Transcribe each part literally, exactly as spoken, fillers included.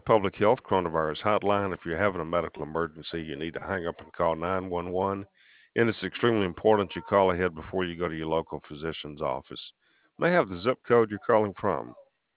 Public Health Coronavirus Hotline. If you're having a medical emergency, you need to hang up and call nine one one. And it's extremely important you call ahead before you go to your local physician's office. May I have the zip code you're calling from?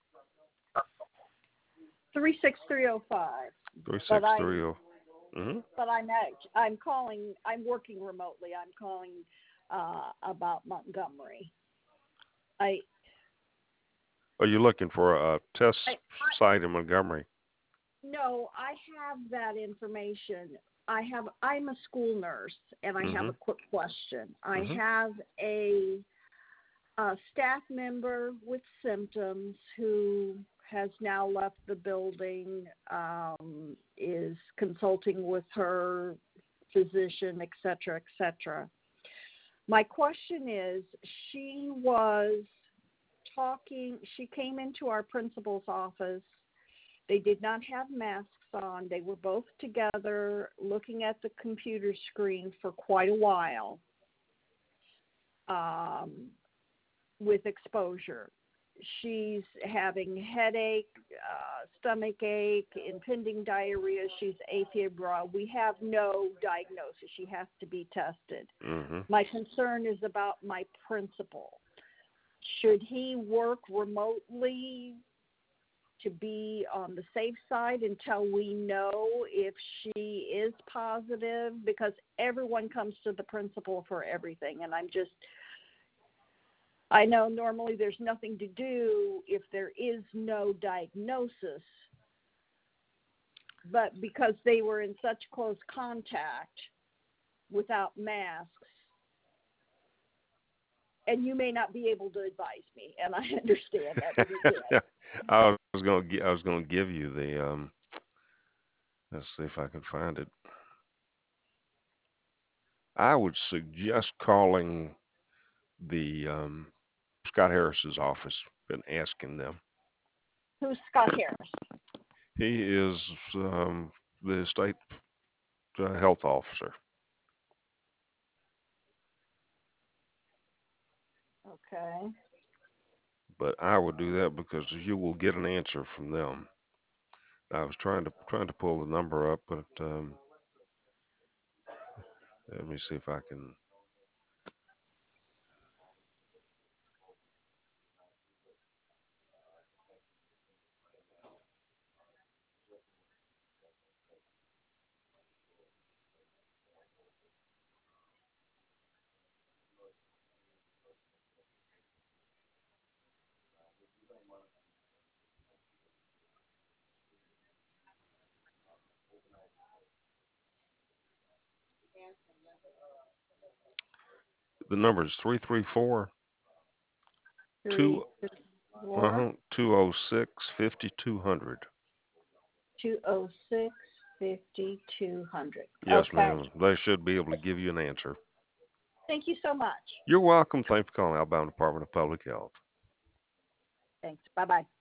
three six three oh five. But I, three six three zero. Mm-hmm. but I'm act- I'm calling. I'm working remotely. I'm calling uh, about Montgomery. I, Are you looking for a test I, I site in Montgomery? no, I have that information. I have. I'm a school nurse, and I have Mm-hmm. a quick question. I Mm-hmm. have a, a staff member with symptoms who has now left the building, um, is consulting with her physician, et cetera, et cetera. My question is, she was talking, she came into our principal's office. They did not have masks on. They were both together looking at the computer screen for quite a while um, with exposure. She's having headache, uh, stomach ache, impending diarrhea. She's afebrile. We have no diagnosis. She has to be tested. Mm-hmm. My concern is about my principal. Should he work remotely to be on the safe side until we know if she is positive? Because everyone comes to the principal for everything, and I'm just, I know normally there's nothing to do if there is no diagnosis, but because they were in such close contact without masks, and you may not be able to advise me, and I understand that, but again. I was gonna gi- I was gonna give you the um. Let's see if I can find it. I would suggest calling the um, Scott Harris's office and asking them. Who's Scott Harris? He is um, the state uh, health officer. Okay. But I would do that because you will get an answer from them. I was trying to trying to pull the number up, but um, let me see if I can. The number is three three four Three, two six, four, uh two oh six fifty two hundred. two oh six, fifty two hundred. Yes, Okay. ma'am. They should be able to give you an answer. Thank you so much. You're welcome. Thanks for calling Alabama Department of Public Health. Thanks. Bye-bye.